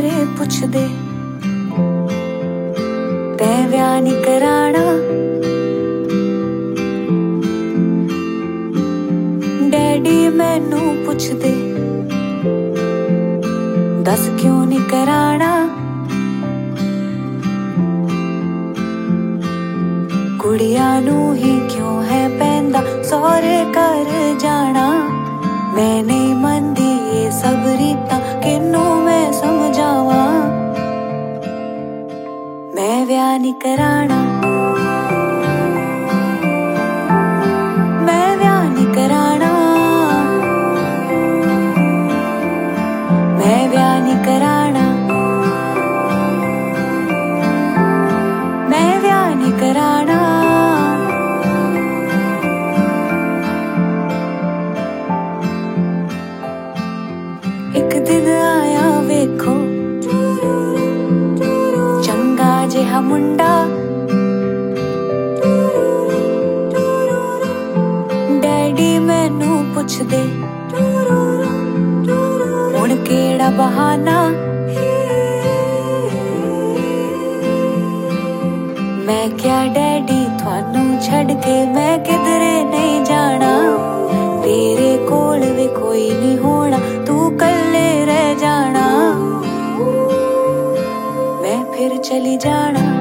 सारे पुछदे तैं ब्याह नहीं कराना। डैडी मैनू पुछदे दस क्यों नहीं कराना। कुड़िया नू ही क्यों है पैंदा सौरे कर जाना। मैं नहीं मनदी ये सब रीतां किनू मैं समझावा। मैं ब्याह नहीं कराना। मैं ब्याह नहीं कराना। मैं ब्याह नहीं कराना। मैं ब्याह नहीं कराना। एक दिन आया वेखो चंगा जिहा मुंडा। डैडी मैनू पुछदे हुण केड़ा बहाना। मैं क्या डैडी थानू छड़ के मैं किधरे नहीं जाना। तेरे कोल भी कोई नहीं होना तू कल्ले रह जाना। मैं फिर चली जाना।